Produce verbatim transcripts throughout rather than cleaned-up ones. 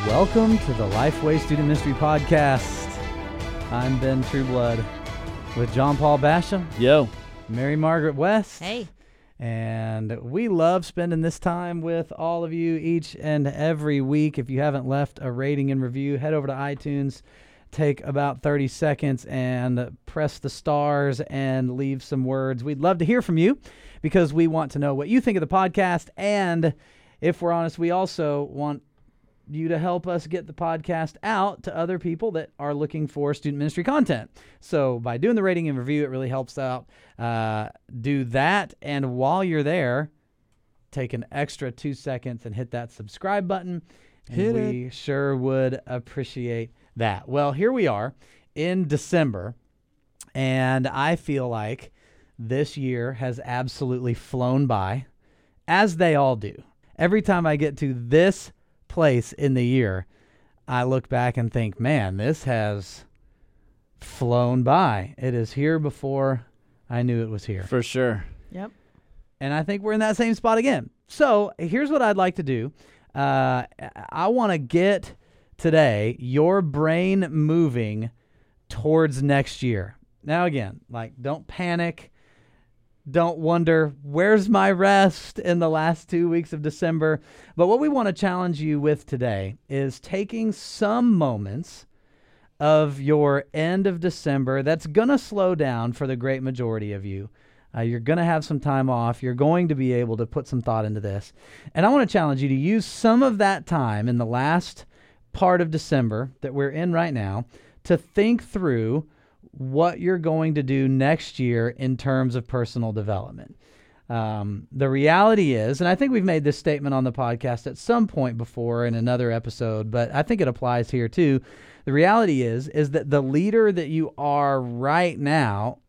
Welcome to the Lifeway Student Ministry Podcast. I'm Ben Trueblood with John Paul Basham. Yo. Mary Margaret West. Hey. And we love spending this time with all of you each and every week. If you haven't left a rating and review, head over to iTunes, take about thirty seconds and press the stars and leave some words. We'd love to hear from you because we want to know what you think of the podcast. And if we're honest, we also want you to help us get the podcast out to other people that are looking for student ministry content. So by doing the rating and review, it really helps out. Uh, do that, and while you're there, take an extra two seconds and hit that subscribe button. And hit we it. sure would appreciate that. Well, here we are in December, and I feel like this year has absolutely flown by, as they all do. Every time I get to this place in the year, I look back and think, man, this has flown by. It is here before I knew it was here. For sure. Yep. And I think we're in that same spot again. So here's what I'd like to do. Uh, I want to get today your brain moving towards next year. Now, again, like, don't panic. Don't wonder, where's my rest in the last two weeks of December? But what we want to challenge you with today is taking some moments of your end of December that's going to slow down for the great majority of you. Uh, you're going to have some time off. You're going to be able to put some thought into this. And I want to challenge you to use some of that time in the last part of December that we're in right now to think through what you're going to do next year in terms of personal development. Um, the reality is, and I think we've made this statement on the podcast at some point before in another episode, but I think it applies here too. The reality is, is that the leader that you are right now,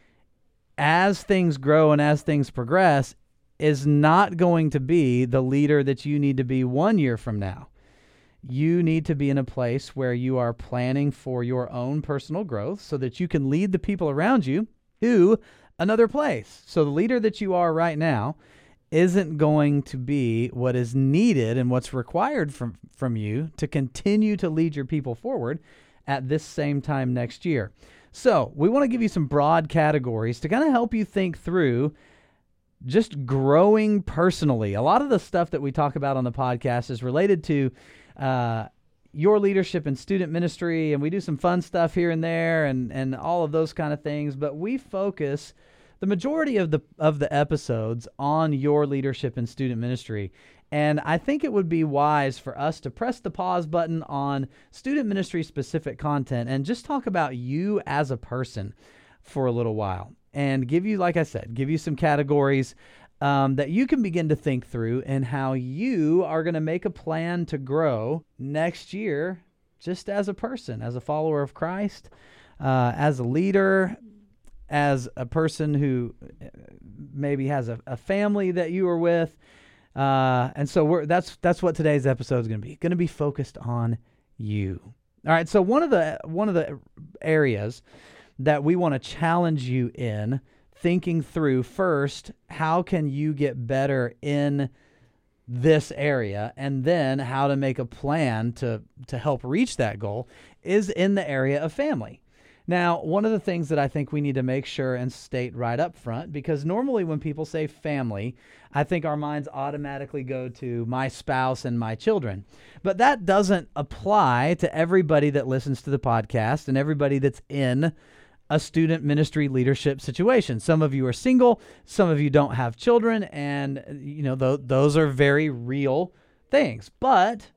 as things grow and as things progress, is not going to be the leader that you need to be one year from now. You need to be in a place where you are planning for your own personal growth so that you can lead the people around you to another place. So the leader that you are right now isn't going to be what is needed and what's required from, from you to continue to lead your people forward at this same time next year. So we want to give you some broad categories to kind of help you think through just growing personally. A lot of the stuff that we talk about on the podcast is related to uh, your leadership in student ministry, and we do some fun stuff here and there and, and all of those kind of things, but we focus the majority of the of the episodes on your leadership in student ministry. And I think it would be wise for us to press the pause button on student ministry specific content and just talk about you as a person for a little while and give you, like I said, give you some categories Um, that you can begin to think through and how you are going to make a plan to grow next year just as a person, as a follower of Christ, uh, as a leader, as a person who maybe has a, a family that you are with. Uh, and so we're, that's that's what today's episode is going to be. Going to be focused on you. All right, so one of the one of the areas that we want to challenge you in thinking through first, how can you get better in this area, and then how to make a plan to, to help reach that goal is in the area of family. Now, one of the things that I think we need to make sure and state right up front, because normally when people say family, I think our minds automatically go to my spouse and my children. But that doesn't apply to everybody that listens to the podcast and everybody that's in a student ministry leadership situation. Some of you are single, some of you don't have children, and you know th- those are very real things. But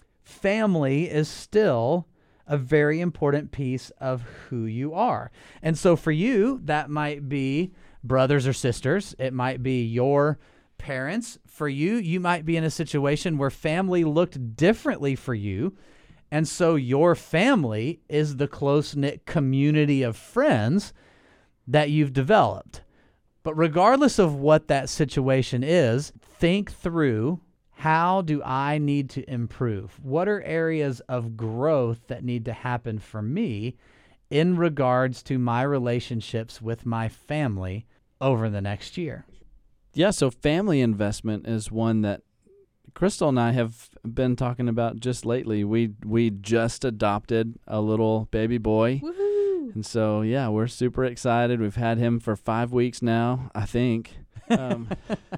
family is still a very important piece of who you are. And so for you, that might be brothers or sisters. It might be your parents. For you, you might be in a situation where family looked differently for you. And so your family is the close-knit community of friends that you've developed. But regardless of what that situation is, think through, how do I need to improve? What are areas of growth that need to happen for me in regards to my relationships with my family over the next year? Yeah, so family investment is one that Crystal and I have been talking about just lately. We we just adopted a little baby boy. Woohoo! And so, yeah, we're super excited. We've had him for five weeks now, I think. Um,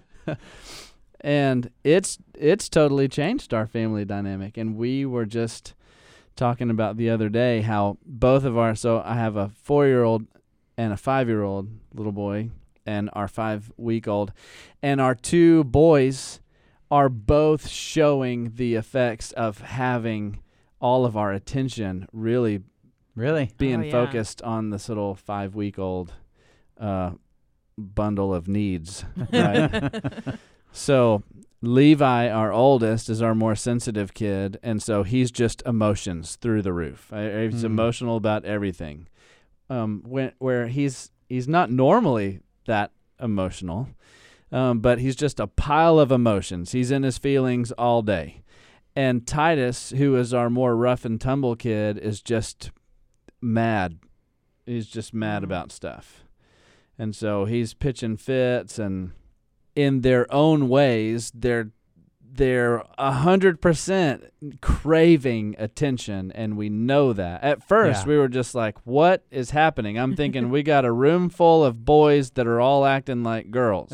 and it's it's totally changed our family dynamic. And we were just talking about the other day how both of our, so I have a four-year-old and a five-year-old little boy and our five-week-old. And our two boys are both showing the effects of having all of our attention really Really? being Oh, yeah. focused on this little five-week-old uh, bundle of needs. Right? So Levi, our oldest, is our more sensitive kid, and so he's just emotions through the roof. Uh, He's Mm. emotional about everything. Um, when, where he's he's not normally that emotional, um, but he's just a pile of emotions. He's in his feelings all day. And Titus, who is our more rough and tumble kid, is just mad. He's just mad Mm. about stuff. And so he's pitching fits, and in their own ways, they're they're a hundred percent craving attention, and we know that. At first, Yeah. we were just like, "What is happening?" I'm thinking we got a room full of boys that are all acting like girls,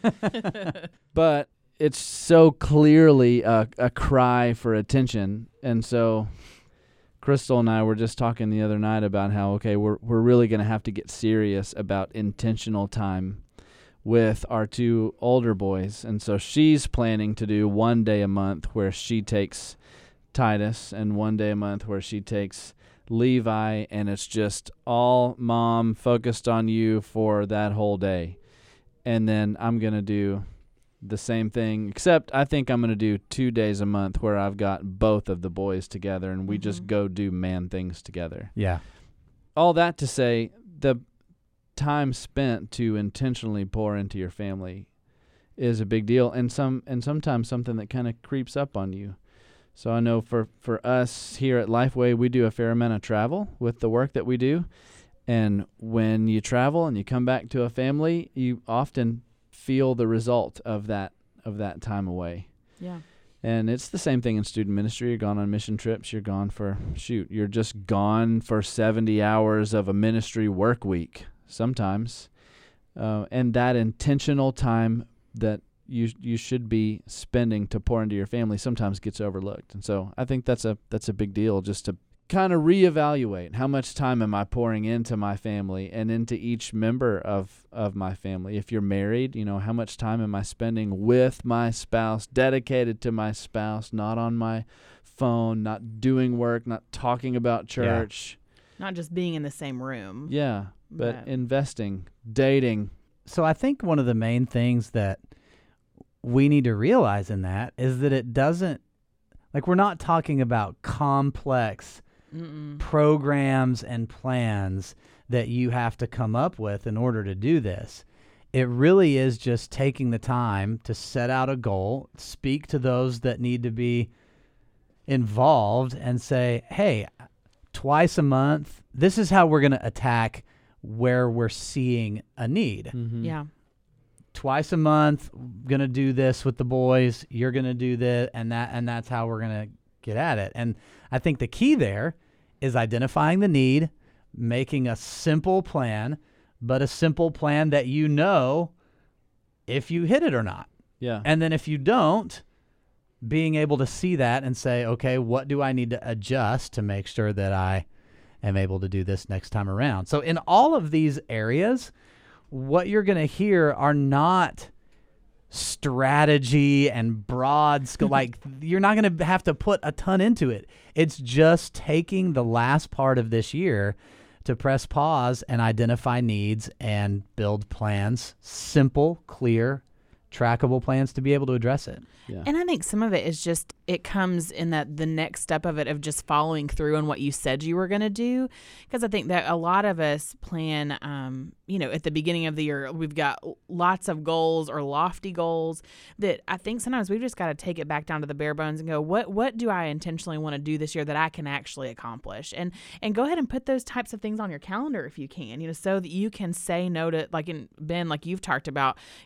but it's so clearly a, a cry for attention, and so Crystal and I were just talking the other night about how, okay, we're we're really going to have to get serious about intentional time with our two older boys. And so she's planning to do one day a month where she takes Titus and one day a month where she takes Levi, and it's just all mom focused on you for that whole day. And then I'm going to do the same thing, except I think I'm going to do two days a month where I've got both of the boys together and we just Mhm. go do man things together. Yeah. All that to say, the time spent to intentionally pour into your family is a big deal, and some and sometimes something that kind of creeps up on you. So I know for, for us here at Lifeway, we do a fair amount of travel with the work that we do. And when you travel and you come back to a family, you often feel the result of that of that time away. Yeah. And it's the same thing in student ministry. You're gone on mission trips. You're gone for, shoot, you're just gone for seventy hours of a ministry work week sometimes. Uh, and that intentional time that you you should be spending to pour into your family sometimes gets overlooked. And so I think that's a that's a big deal, just to kind of reevaluate how much time am I pouring into my family and into each member of, of my family. If you're married, you know, how much time am I spending with my spouse, dedicated to my spouse, not on my phone, not doing work, not talking about church. Not just being in the same room. Yeah, but But- investing, dating. So I think one of the main things that we need to realize in that is that it doesn't, like, we're not talking about complex Mm-mm. programs and plans that you have to come up with in order to do this. It really is just taking the time to set out a goal, speak to those that need to be involved, and say, hey, twice a month, this is how we're going to attack where we're seeing a need. Mm-hmm. Yeah. Twice a month, going to do this with the boys, you're going to do this, and that, and that's how we're going to get at it. And I think the key there is identifying the need, making a simple plan, but a simple plan that you know if you hit it or not. Yeah. And then if you don't, being able to see that and say, okay, what do I need to adjust to make sure that I am able to do this next time around? So in all of these areas, what you're going to hear are not strategy and broad skill. Like, you're not going to have to put a ton into it. It's just taking the last part of this year to press pause and identify needs and build plans, simple, clear, trackable plans to be able to address it. Yeah. And I think some of it is just, it comes in that the next step of it of just following through on what you said you were going to do. Because I think that a lot of us plan, um, you know, at the beginning of the year, we've got lots of goals or lofty goals that I think sometimes we've just got to take it back down to the bare bones and go, what what do I intentionally want to do this year that I can actually accomplish? And and go ahead and put those types of things on your calendar if you can, you know, so that you can say no to, like in Ben, like you've talked about, you know,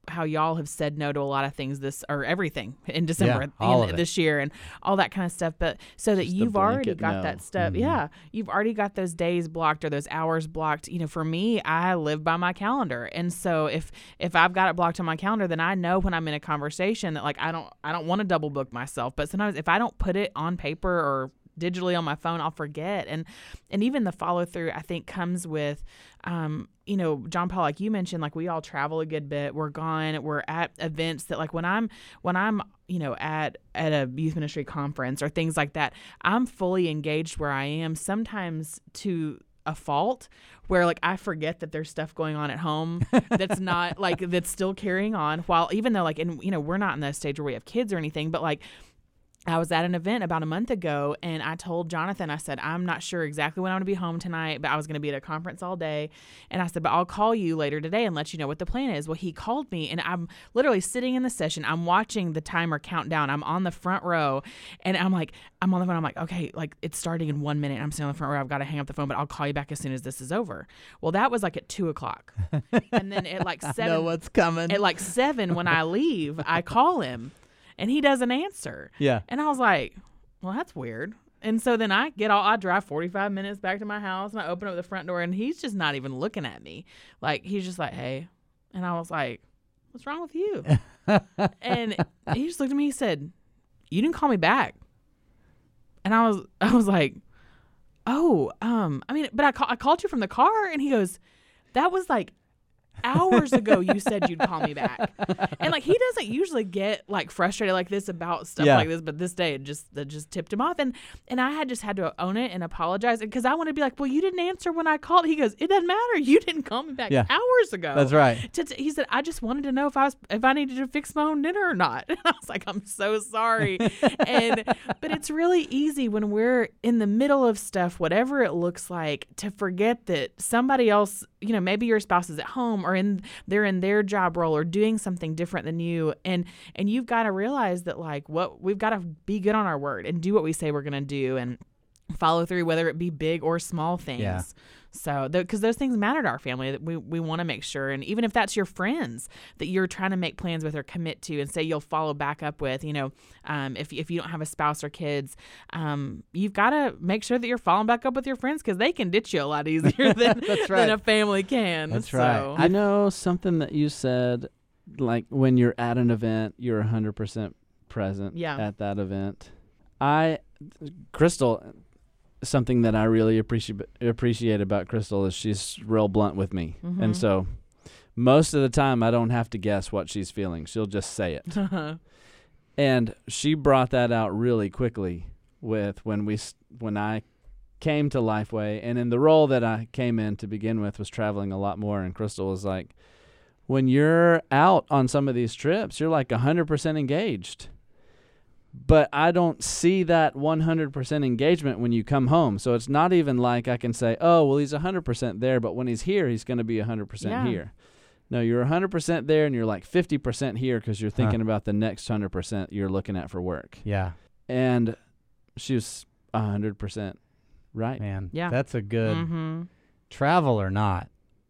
how y'all have said no to a lot of things this or everything in December Yeah, all and of it. this year and all that kind of stuff. But so that Just the you've already blanket got no. that stuff. Mhm. Yeah. You've already got those days blocked or those hours blocked. You know, for me, I live by my calendar. And so if if I've got it blocked on my calendar, then I know when I'm in a conversation that like I don't I don't want to double book myself. But sometimes if I don't put it on paper or digitally on my phone, I'll forget. And and even the follow through, I think, comes with, um, you know, John Paul, like you mentioned, like we all travel a good bit. We're gone. We're at events that like when I'm when I'm you know at at a youth ministry conference or things like that, I'm fully engaged where I am. Sometimes to a fault where like I forget that there's stuff going on at home that's not like that's still carrying on while even though like and you know we're not in that stage where we have kids or anything, but like I was at an event about a month ago and I told Jonathan, I said, I'm not sure exactly when I'm going to be home tonight, but I was going to be at a conference all day. And I said, but I'll call you later today and let you know what the plan is. Well, he called me and I'm literally sitting in the session. I'm watching the timer count down. I'm on the front row and I'm like, I'm on the phone. I'm like, okay, like it's starting in one minute. I'm sitting on the front row. I've got to hang up the phone, but I'll call you back as soon as this is over. Well, that was like at two o'clock. And then at like seven, I know what's coming. at like seven, when I leave, I call him. And he doesn't answer. Yeah. And I was like, well, that's weird. And so then I get all, I drive forty-five minutes back to my house and I open up the front door and he's just not even looking at me. Like, he's just like, hey. And I was like, what's wrong with you? And he just looked at me, he said, you didn't call me back. And I was, I was like, oh, um, I mean, but I, call, I called you from the car. And he goes, that was like hours ago you said you'd call me back. And like he doesn't usually get like frustrated like this about stuff Yeah. like this, but this day it just it just tipped him off. And and I had just had to own it and apologize because I want to be like, well, you didn't answer when I called. He goes, it doesn't matter, you didn't call me back Yeah. hours ago. That's right. To- to- he said, I just wanted to know if I was if I needed to fix my own dinner or not. And I was like, I'm so sorry. And but it's really easy when we're in the middle of stuff, whatever it looks like, to forget that somebody else, you know, maybe your spouse is at home or in they're in their job role or doing something different than you. And and you've got to realize that like what we've got to be good on our word and do what we say we're going to do and follow through, whether it be big or small things. Yeah. So, because those things matter to our family, that we, we want to make sure. And even if that's your friends that you're trying to make plans with or commit to and say you'll follow back up with, you know, um, if, if you don't have a spouse or kids, um, you've got to make sure that you're following back up with your friends because they can ditch you a lot easier than, That's than right. a family can. That's So, right. I know something that you said, like when you're at an event, you're one hundred percent present Yeah. at that event. I, Crystal, something that I really appreciate appreciate about Crystal is she's real blunt with me. Mhm. And so most of the time I don't have to guess what she's feeling. She'll just say it. And she brought that out really quickly with when we s- when I came to Lifeway, and in the role that I came in to begin with was traveling a lot more, and Crystal was like, when you're out on some of these trips, you're like one hundred percent engaged. But I don't see that one hundred percent engagement when you come home. So it's not even like I can say, oh, well, he's one hundred percent there, but when he's here, he's going to be one hundred percent Yeah. here. No, you're one hundred percent there, and you're like fifty percent here because you're thinking about the next one hundred percent you're looking at for work. Yeah, And she was one hundred percent right. man. Yeah. That's a good Mm-hmm. travel or not.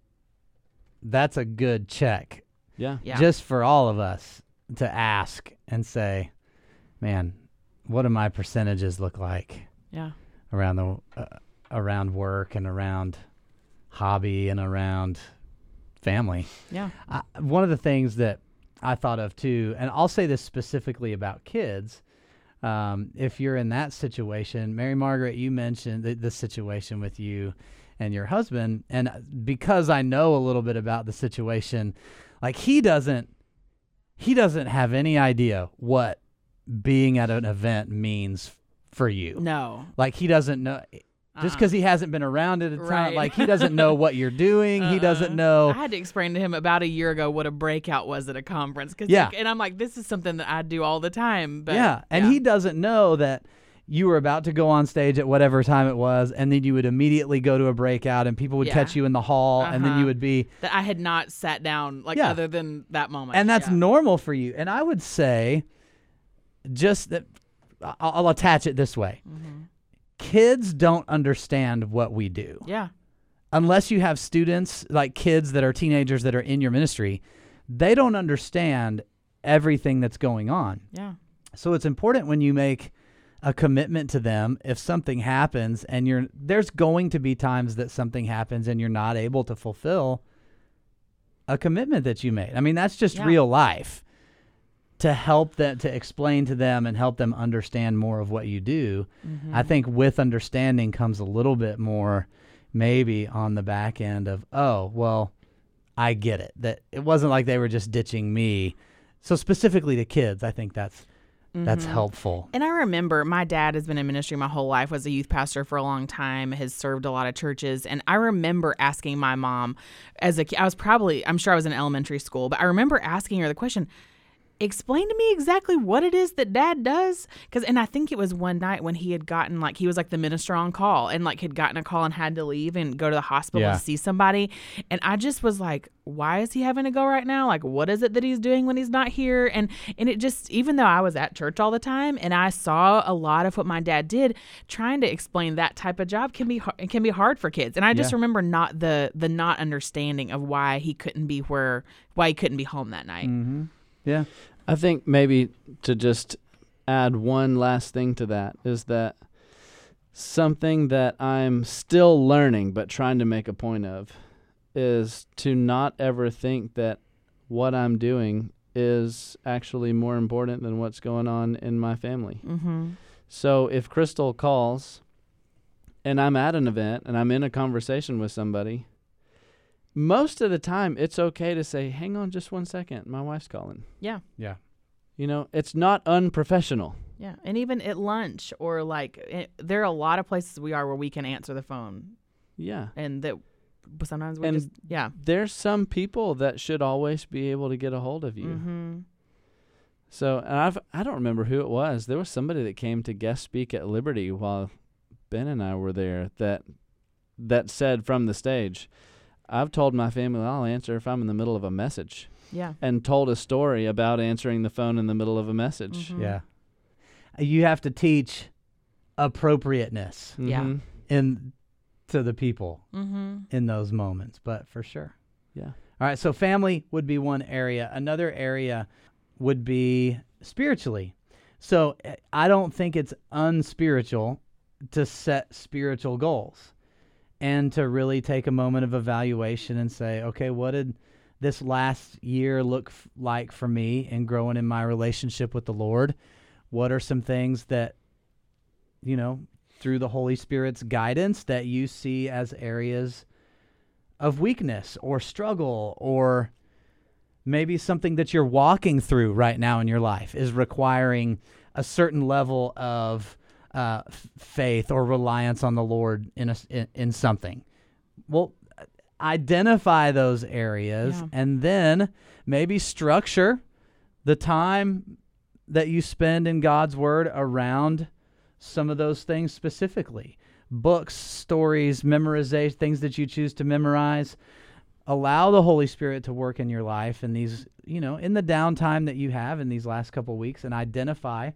That's a good check Yeah. Yeah. just for all of us to ask and say, man, what do my percentages look like Yeah. around the uh, around work and around hobby and around family? Yeah. I, one of the things that I thought of too, and I'll say this specifically about kids, um, if you're in that situation, Mary Margaret, you mentioned the, the situation with you and your husband, and because I know a little bit about the situation, like he doesn't, he doesn't have any idea what being at an event means for you. No. Like he doesn't know. Just Uh-uh. because he hasn't been around at a time, Right. like he doesn't know what you're doing. He doesn't Uh-uh. know. I had to explain to him about a year ago what a breakout was at a conference. Cause Yeah. like, and I'm like, this is something that I do all the time. But yeah, and he doesn't know that you were about to go on stage at whatever time it was, and then you would immediately go to a breakout, and people would Yeah. catch you in the hall, and then Uh-huh. you would be, that I had not sat down like Yeah. other than that moment. and that's yeah. normal for you. And I would say, just that, I'll, I'll attach it this way: Mhm. kids don't understand what we do Yeah. unless you have students like kids that are teenagers that are in your ministry. they don't understand everything that's going on. Yeah. So it's important when you make a commitment to them, if something happens and you're, there's going to be times that something happens and you're not able to fulfill a commitment that you made. I mean, that's just Yeah. real life. To help them, to explain to them and help them understand more of what you do. Mm-hmm. I think with understanding comes a little bit more maybe on the back end of, oh, well, I get it. That it wasn't like they were just ditching me. So specifically to kids, I think that's that's Mm-hmm. helpful. And I remember my dad has been in ministry my whole life, was a youth pastor for a long time, has served a lot of churches. And I remember asking my mom as a kid, I was probably, I'm sure I was in elementary school, but I remember asking her the question, explain to me exactly what it is that dad does. Cause, and I think it was one night when he had gotten like, he was like the minister on call and like had gotten a call and had to leave and go to the hospital Yeah. to see somebody. And I just was like, why is he having to go right now? Like, what is it that he's doing when he's not here? And, and it just, even though I was at church all the time and I saw a lot of what my dad did, trying to explain that type of job can be, har- it can be hard for kids. And I just Yeah. remember not the, the not understanding of why he couldn't be where, why he couldn't be home that night. Mm-hmm. Yeah. I think maybe to just add one last thing to that is that something that I'm still learning but trying to make a point of is to not ever think that what I'm doing is actually more important than what's going on in my family. Mm-hmm. So if Crystal calls and I'm at an event and I'm in a conversation with somebody, most of the time it's okay to say, hang on just one second, my wife's calling. Yeah. Yeah. You know, it's not unprofessional. Yeah. And even at lunch or like, it, there are a lot of places we are where we can answer the phone Yeah. and that sometimes we And just, yeah. There's some people that should always be able to get a hold of you. Mm-hmm. So, and I've, I don't remember who it was. There was somebody that came to guest speak at Liberty while Ben and I were there that, that said from the stage, I've told my family I'll answer if I'm in the middle of a message, Yeah. and told a story about answering the phone in the middle of a message. Mhm. Yeah. You have to teach appropriateness Yeah. Mhm. in to the people Mm-hmm. in those moments, but for sure. Yeah. All right, so family would be one area. Another area would be spiritually. So eh, I don't think it's unspiritual to set spiritual goals and to really take a moment of evaluation and say, okay, what did this last year look f- like for me in growing in my relationship with the Lord? What are some things that, you know, through the Holy Spirit's guidance that you see as areas of weakness or struggle, or maybe something that you're walking through right now in your life is requiring a certain level of uh, f- faith or reliance on the Lord in, a, in in something. Well, identify those areas Yeah. and then maybe structure the time that you spend in God's Word around some of those things specifically. Books, stories, memorization, things that you choose to memorize. Allow the Holy Spirit to work in your life in these, you know, in the downtime that you have in these last couple weeks, and identify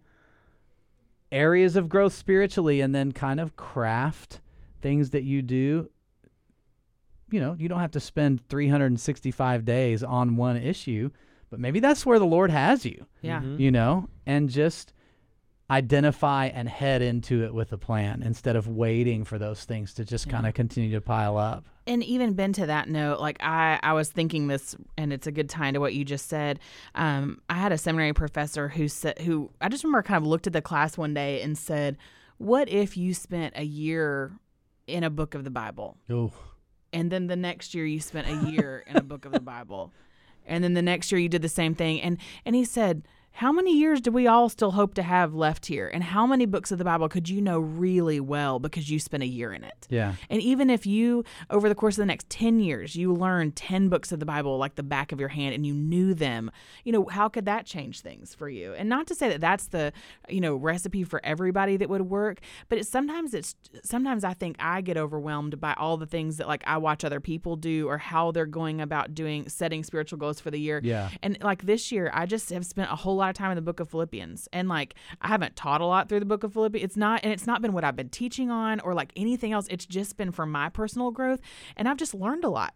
areas of growth spiritually, and then kind of craft things that you do. You know, you don't have to spend three hundred sixty-five days on one issue, but maybe that's where the Lord has you, Yeah. Mhm. you know, and just identify and head into it with a plan instead of waiting for those things to just Yeah. kind of continue to pile up. And even Ben, to that note, like I, I was thinking this, and it's a good tie to what you just said. Um, I had a seminary professor who said, who I just remember kind of looked at the class one day and said, "What if you spent a year in a book of the Bible, Oh. and then the next year you spent a year in a book of the Bible, and then the next year you did the same thing?" And and he said, how many years do we all still hope to have left here? And how many books of the Bible could you know really well because you spent a year in it? Yeah. And even if you, over the course of the next ten years, you learned ten books of the Bible like the back of your hand and you knew them, you know, how could that change things for you? And not to say that that's the, you know, recipe for everybody that would work, but it's sometimes it's, sometimes I think I get overwhelmed by all the things that like I watch other people do or how they're going about doing, setting spiritual goals for the year. Yeah. And like this year, I just have spent a whole lot of time in the book of Philippians, and like I haven't taught a lot through the book of Philippians. It's not, and it's not been what I've been teaching on or like anything else. It's just been for my personal growth, and I've just learned a lot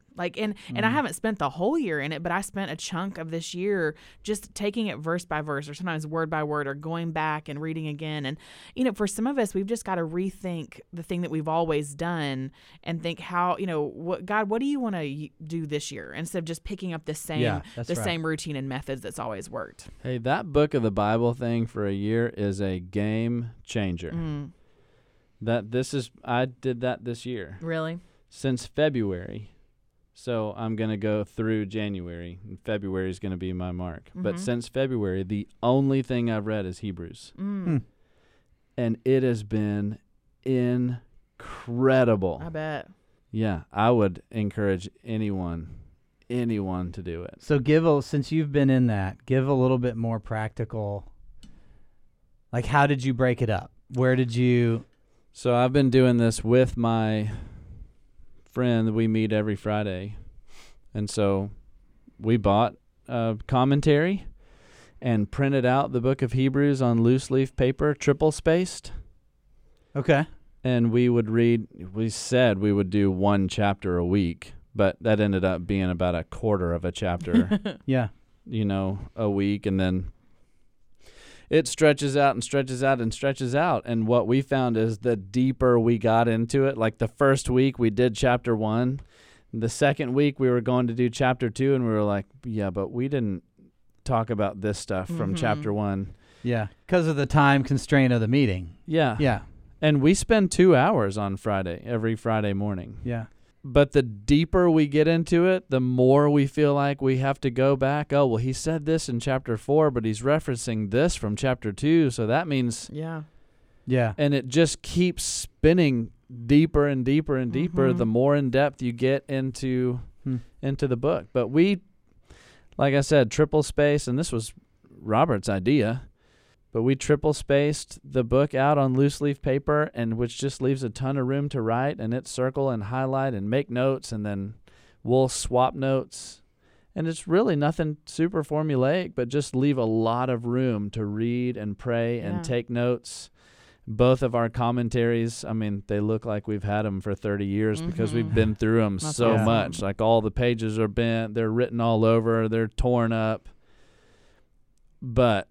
Like, and, and I haven't spent the whole year in it, but I spent a chunk of this year just taking it verse by verse, or sometimes word by word, or going back and reading again. And, you know, for some of us, we've just got to rethink the thing that we've always done and think how, you know, what, God, what do you want to do this year? Instead of just picking up the same, Yeah, that's the right. same routine and methods that's always worked. Hey, that book of the Bible thing for a year is a game changer. Mm. That this is I did that this year. Really? Since February. So I'm going to go through January, and February is going to be my mark. But Mhm. since February, the only thing I've read is Hebrews. Mm. Hmm. And it has been incredible. I bet. Yeah, I would encourage anyone, anyone to do it. So give a, since you've been in that, give a little bit more practical. Like, how did you break it up? Where did you? So I've been doing this with my friend that we meet every Friday. And so we bought a commentary and printed out the book of Hebrews on loose leaf paper, triple spaced. Okay. And we would read, we said we would do one chapter a week, but that ended up being about a quarter of a chapter, Yeah. you know, a week. And then it stretches out and stretches out and stretches out. And what we found is the deeper we got into it, like the first week we did chapter one. The second week we were going to do chapter two, and we were like, yeah, but we didn't talk about this stuff from Mhm. chapter one. Yeah. Because of the time constraint of the meeting. Yeah. Yeah. And we spend two hours on Friday, every Friday morning. Yeah. But the deeper we get into it, the more we feel like we have to go back. Oh, well, he said this in chapter four, but he's referencing this from chapter two. So that means, Yeah. Yeah. and it just keeps spinning deeper and deeper and deeper Mhm. the more in depth you get into Hmm. into the book. But we, like I said, triple space, and this was Robert's idea. But we triple spaced the book out on loose leaf paper, and which just leaves a ton of room to write, and it circle and highlight and make notes, and then we'll swap notes. And it's really nothing super formulaic, but just leave a lot of room to read and pray and Yeah. take notes. Both of our commentaries, I mean, they look like we've had them for thirty years because Mhm. we've been through them That's so awesome. much. Like all the pages are bent, they're written all over, they're torn up. But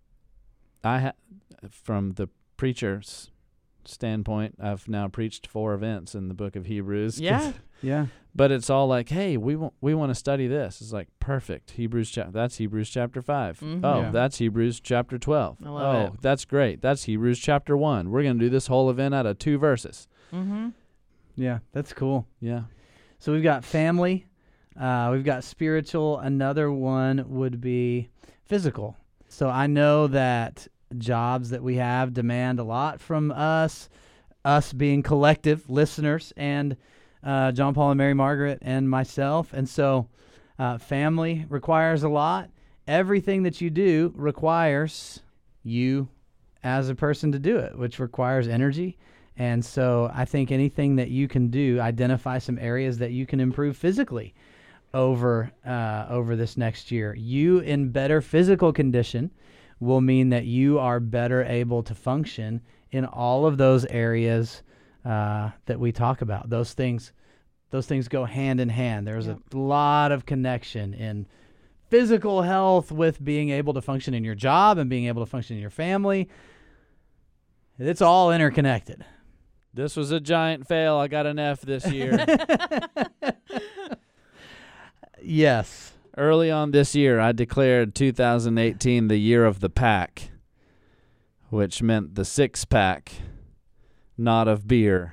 I ha- from the preacher's standpoint, I've now preached four events in the book of Hebrews. 'cause- Yeah. Yeah. But it's all like, hey, we want we want to study this. It's like perfect. Hebrews chapter that's Hebrews chapter five. Mhm. Oh, Yeah. that's Hebrews chapter twelve. I love oh, it. that's great. That's Hebrews chapter one. We're gonna do this whole event out of two verses. Mm-hmm. Yeah. That's cool. Yeah. So we've got family. Uh, we've got spiritual. Another one would be physical. So I know that jobs that we have demand a lot from us, us being collective listeners, and uh, John Paul and Mary Margaret and myself. And so uh, family requires a lot. Everything that you do requires you as a person to do it, which requires energy. And so I think anything that you can do, identify some areas that you can improve physically over uh, over this next year. You in better physical condition will mean that you are better able to function in all of those areas uh, that we talk about. Those things, those things go hand in hand. There's Yep. a lot of connection in physical health with being able to function in your job and being able to function in your family. It's all interconnected. This was a giant fail. I got an F this year. Yes. Early on this year, I declared two thousand eighteen the year of the pack, which meant the six pack, not of beer.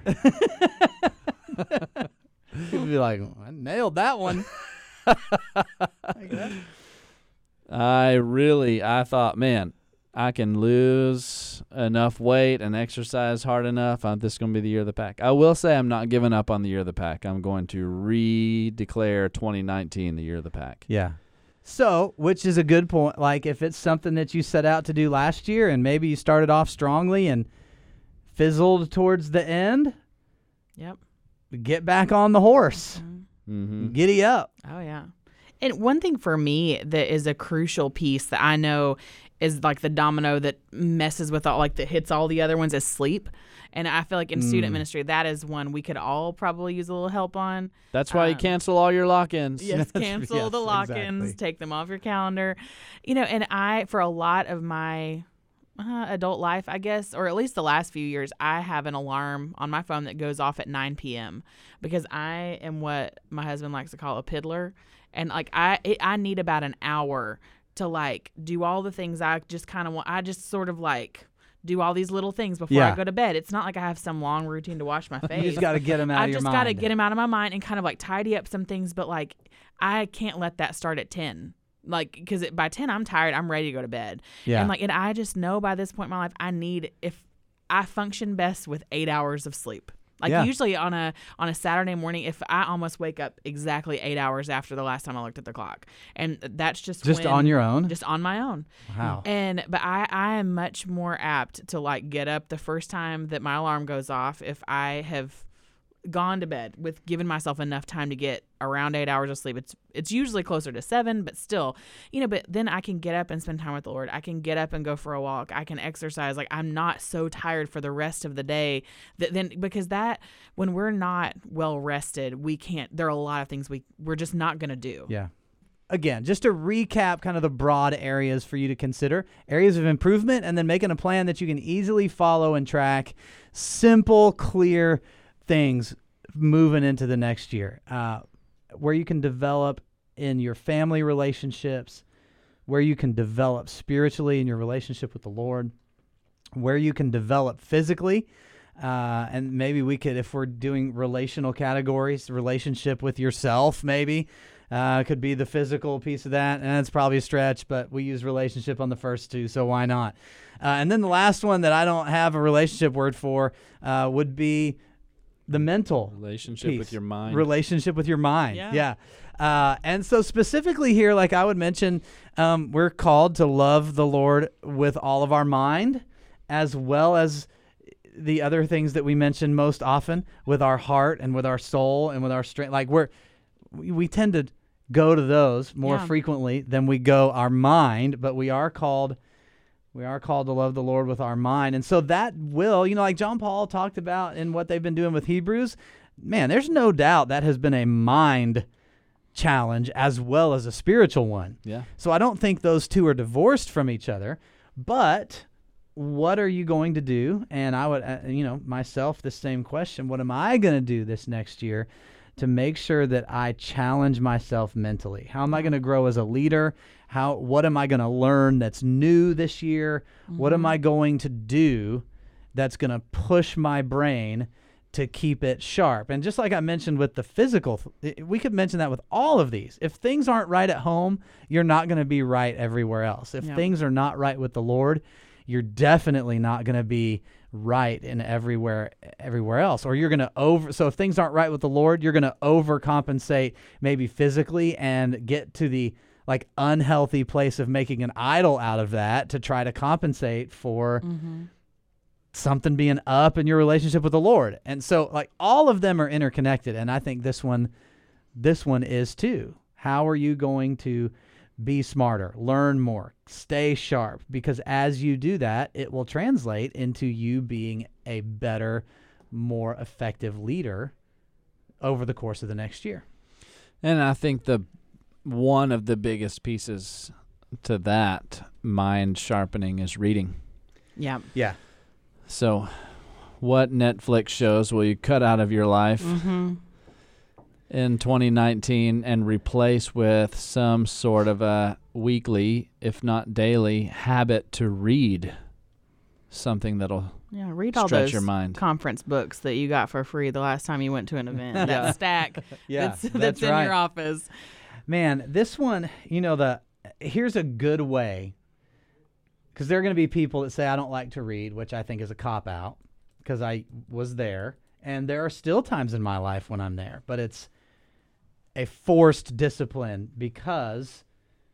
People be like, I nailed that one. Like that. I really, I thought, man, I can lose enough weight and exercise hard enough. Uh, this is going to be the year of the pack. I will say I'm not giving up on the year of the pack. I'm going to re-declare twenty nineteen the year of the pack. Yeah. So, which is a good point. Like, if it's something that you set out to do last year and maybe you started off strongly and fizzled towards the end, Yep. get back on the horse. Mhm. Mm-hmm. Giddy up. Oh, yeah. And one thing for me that is a crucial piece that I know is like the domino that messes with all, like that hits all the other ones, is sleep. And I feel like in student Mm. ministry, that is one we could all probably use a little help on. That's why you Um, cancel all your lock-ins. Yes, Yes, cancel yes, the lock-ins, exactly. take them off your calendar. You know, and I, for a lot of my uh, adult life, I guess, or at least the last few years, I have an alarm on my phone that goes off at nine p.m. because I am what my husband likes to call a piddler. And like I, it, I need about an hour to like do all the things I just kind of want. I just sort of like do all these little things before Yeah. I go to bed. It's not like I have some long routine to wash my face. You just got to get them out I've of your just mind. got to get them out of my mind and kind of like tidy up some things. But like, I can't let that start at ten. Like, because by ten, I'm tired. I'm ready to go to bed. Yeah. And like, and I just know by this point in my life, I need, if I function best with eight hours of sleep. Like Yeah. usually on a on a Saturday morning, if I almost wake up exactly eight hours after the last time I looked at the clock, and that's just Just when- on your own? just on my own. Wow. And but I I am much more apt to like get up the first time that my alarm goes off if I have gone to bed with giving myself enough time to get around eight hours of sleep. It's it's usually closer to seven, but still, you know, but then I can get up and spend time with the Lord. I can get up and go for a walk. I can exercise. Like I'm not so tired for the rest of the day that then, because that, when we're not well rested, we can't, there are a lot of things we, we're just not going to do. Yeah. Again, just to recap kind of the broad areas for you to consider, areas of improvement, and then making a plan that you can easily follow and track. Simple, clear things moving into the next year, uh, where you can develop in your family relationships, where you can develop spiritually in your relationship with the Lord, where you can develop physically. Uh, and maybe we could, if we're doing relational categories, relationship with yourself, maybe uh, could be the physical piece of that. And it's probably a stretch, but we use relationship on the first two, so why not? Uh, and then the last one that I don't have a relationship word for uh, would be the mental Relationship piece. with your mind. Relationship with your mind. Yeah. Yeah. Uh, and so specifically here, like I would mention, um, we're called to love the Lord with all of our mind, as well as the other things that we mention most often, with our heart and with our soul and with our strength. Like we're, we, we tend to go to those more Yeah. frequently than we go our mind, but we are called We are called to love the Lord with our mind. And so that will, you know, like John Paul talked about in what they've been doing with Hebrews, man, there's no doubt that has been a mind challenge as well as a spiritual one. Yeah. So I don't think those two are divorced from each other, but what are you going to do? And I would, uh, you know, myself, the same question. What am I going to do this next year to make sure that I challenge myself mentally? How am I going to grow as a leader? How, what am I going to learn that's new this year? What am I going to do that's going to push my brain to keep it sharp? And just like I mentioned with the physical, th- we could mention that with all of these. If things aren't right at home, you're not going to be right everywhere else. If Yeah. things are not right with the Lord, you're definitely not going to be right in everywhere everywhere else. Or you're going to over so if things aren't right with the Lord, you're going to overcompensate maybe physically and get to the like unhealthy place of making an idol out of that to try to compensate for Mm-hmm. something being up in your relationship with the Lord. And so like all of them are interconnected, and I think this one this one is too. How are you going to be smarter, learn more, stay sharp? Because as you do that, it will translate into you being a better, more effective leader over the course of the next year. And I think the one of the biggest pieces to that mind sharpening is reading. Yeah. Yeah. So what Netflix shows will you cut out of your life Mm-hmm. in twenty nineteen and replace with some sort of a weekly, if not daily, habit to read something that'll Yeah. Read all stretch those your mind? conference books that you got for free the last time you went to an event. That stack Yeah, that's, that's that's in right. your office. Man, this one, you know, the here's a good way, because there are going to be people that say I don't like to read, which I think is a cop-out, because I was there, and there are still times in my life when I'm there, but it's a forced discipline because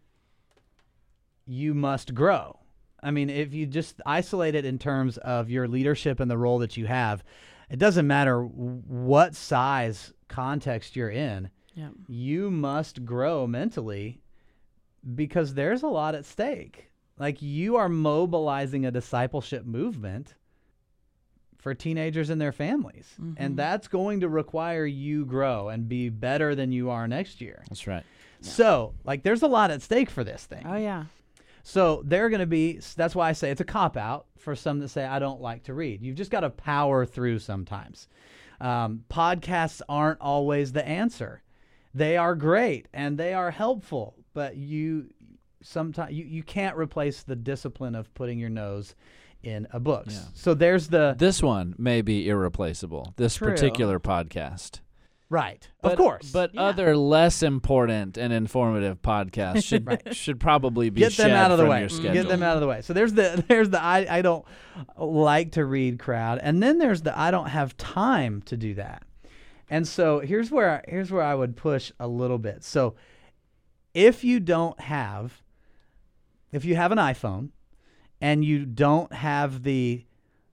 you must grow. I mean, if you just isolate it in terms of your leadership and the role that you have, it doesn't matter what size context you're in. Yeah. You must grow mentally because there's a lot at stake. Like, you are mobilizing a discipleship movement for teenagers and their families. Mhm. And that's going to require you grow and be better than you are next year. That's right. So, like, there's a lot at stake for this thing. Oh yeah. So they're going to be, that's why I say it's a cop-out for some that say, I don't like to read. You've just got to power through sometimes. Um, podcasts aren't always the answer. They are great and they are helpful, but you sometimes you, you can't replace the discipline of putting your nose in a book. Yeah. So there's the, This one may be irreplaceable, this True. particular podcast. right, But, of course. But Yeah. other less important and informative podcasts should Right. should probably be Get them shed out of the from way. your schedule. Get them out of the way. So there's the there's the I, I don't like to read crowd, and then there's the I don't have time to do that. And so here's where here's where I would push a little bit. So if you don't have if you have an iPhone and you don't have the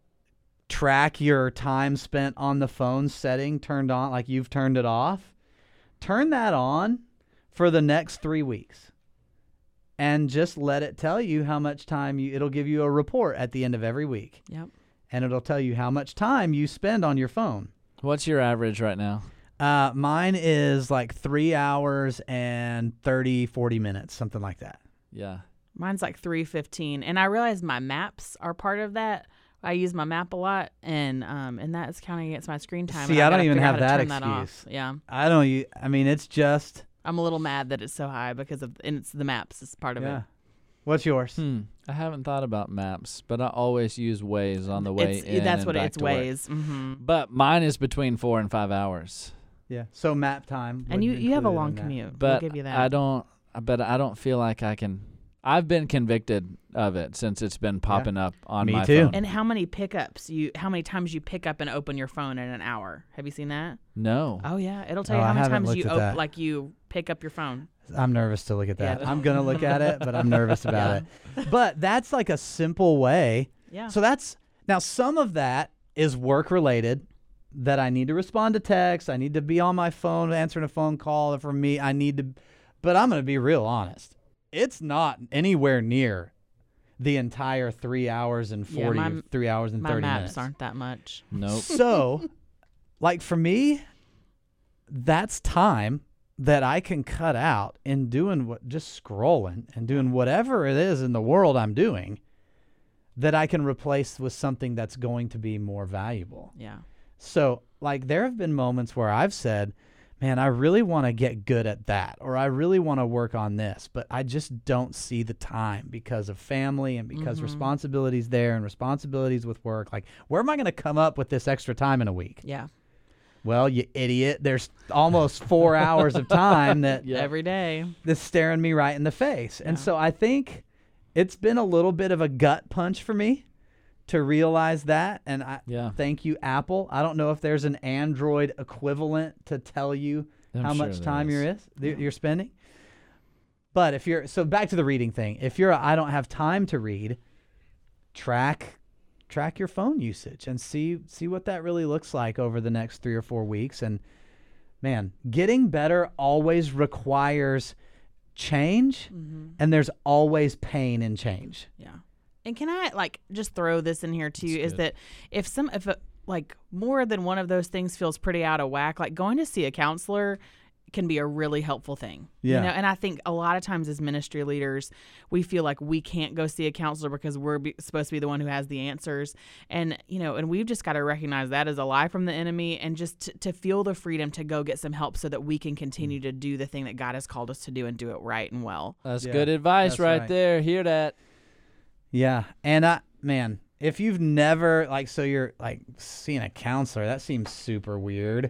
track your time spent on the phone setting turned on, like you've turned it off, turn that on for the next three weeks. And just let it tell you how much time you, it'll give you a report at the end of every week. Yep. And it'll tell you how much time you spend on your phone. What's your average right now? Uh, mine is like three hours and thirty, forty minutes, something like that. Yeah. Mine's like three fifteen, and I realize my maps are part of that. I use my map a lot, and um, and that is counting against my screen time. See, and I don't gotta even figure have out how to that turn that off. excuse. Yeah, I don't, u- I mean, it's just, I'm a little mad that it's so high because of, and it's the maps is part of yeah. it. What's yours? Hmm. I haven't thought about maps, but I always use Waze on the way It's, in. that's and what back it's to work. Waze. Mm-hmm. But mine is between four and five hours. Yeah. So map time. And would you, you have a include long in that. commute. But we'll give you that. I don't. But I don't feel like I can. I've been convicted of it since it's been popping up on Me my too. phone. And how many pickups you? How many times you pick up and open your phone in an hour? Have you seen that? no. Oh yeah, it'll tell Oh, you I how many haven't times looked you at op- that. like you pick up your phone. I'm nervous to look at that. Yeah. I'm going to look at it, but I'm nervous about it. But that's like a simple way. Yeah. So that's, now some of that is work related, that I need to respond to text. I need to be on my phone answering a phone call. For me, I need to, but I'm going to be real honest. It's not anywhere near the entire three hours and Yeah, forty, my- three hours and My thirty maps minutes. aren't that much. Nope. So, like for me, that's time that I can cut out in doing what, just scrolling and doing whatever it is in the world I'm doing, that I can replace with something that's going to be more valuable. Yeah. So, like, there have been moments where I've said, man, I really want to get good at that, or I really want to work on this, but I just don't see the time because of family and because Mhm. responsibilities there and responsibilities with work. Like, where am I going to come up with this extra time in a week? Yeah. Well, you idiot, there's almost four hours of time that Yeah. Every day. that's staring me right in the face. And Yeah. so I think it's been a little bit of a gut punch for me to realize that. And I Yeah. thank you, Apple. I don't know if there's an Android equivalent to tell you I'm how sure much there time is. you're is th- you're spending. But if you're so back to the reading thing, if you're a, I don't have time to read, track track your phone usage and see see what that really looks like over the next three or four weeks. And man, getting better always requires change, Mm-hmm. and there's always pain in change. Yeah. And can I like just throw this in here too? That's Is good. that if some if a, like more than one of those things feels pretty out of whack, like going to see a counselor can be a really helpful thing. Yeah. You know, and I think a lot of times as ministry leaders, we feel like we can't go see a counselor because we're be, supposed to be the one who has the answers. And, you know, and we've just got to recognize that as a lie from the enemy, and just to, to feel the freedom to go get some help so that we can continue to do the thing that God has called us to do and do it right and well. That's Yeah, good advice that's right, right. there. Hear that? Yeah. And I man, if you've never like so you're like seeing a counselor, that seems super weird.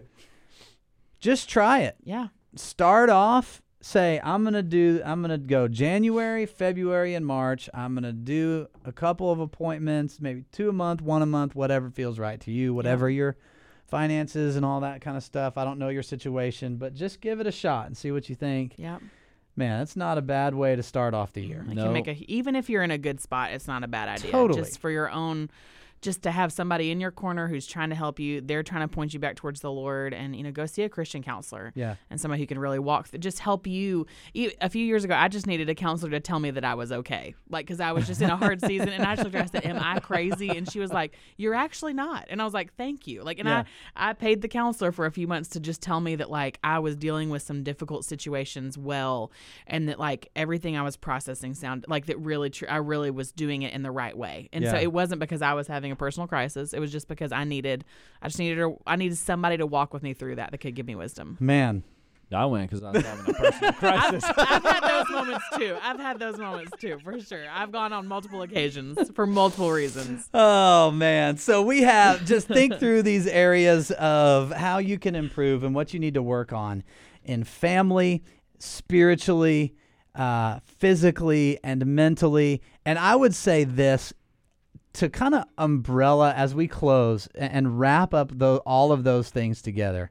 Just try it. Yeah. Start off, say, I'm going to do, I'm going to go January, February, and March. I'm going to do a couple of appointments, maybe two a month, one a month, whatever feels right to you, whatever your finances and all that kind of stuff. I don't know your situation, but just give it a shot and see what you think. Yep. Man, that's not a bad way to start off the year. It No. can make a, even if you're in a good spot, it's not a bad idea. Totally. Just for your own just to have somebody in your corner who's trying to help you. They're trying to point you back towards the Lord, and, you know, go see a Christian counselor. Yeah. And somebody who can really walk, th- just help you. E- A few years ago, I just needed a counselor to tell me that I was okay. Like, because I was just in a hard season, and I just looked at her, I said, am I crazy? And she was like, you're actually not. And I was like, thank you. Like, and Yeah. I, I paid the counselor for a few months to just tell me that, like, I was dealing with some difficult situations well, and that, like, everything I was processing sounded like that really true. I really was doing it in the right way. And so Yeah. it wasn't because I was having a personal crisis. It was just because I needed, I just needed, a, I needed somebody to walk with me through that that could give me wisdom. Man. I went because I was having a personal crisis. I've, I've had those moments too. I've had those moments too, for sure. I've gone on multiple occasions for multiple reasons. Oh, man. So we have, just think through these areas of how you can improve and what you need to work on in family, spiritually, uh, physically, and mentally. And I would say this to kind of umbrella as we close and, and wrap up the, all of those things together.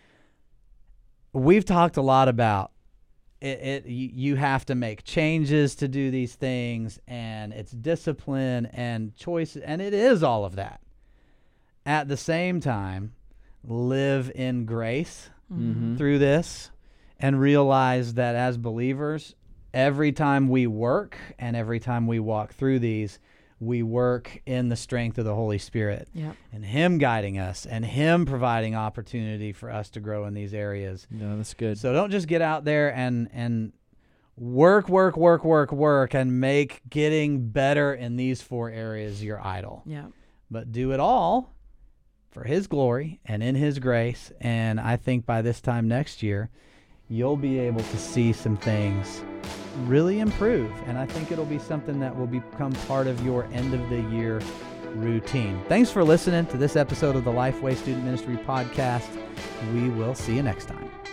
We've talked a lot about it, it. You have to make changes to do these things, and it's discipline and choices, and it is all of that. At the same time, live in grace Mm-hmm. through this and realize that as believers, every time we work and every time we walk through these, we work in the strength of the Holy Spirit Yep. and Him guiding us and Him providing opportunity for us to grow in these areas. No, that's good. So don't just get out there and and work, work, work, work, work, and make getting better in these four areas your idol. Yeah. But do it all for His glory and in His grace. And I think by this time next year, you'll be able to see some things really improve. And I think it'll be something that will become part of your end of the year routine. Thanks for listening to this episode of the Lifeway Student Ministry Podcast. We will see you next time.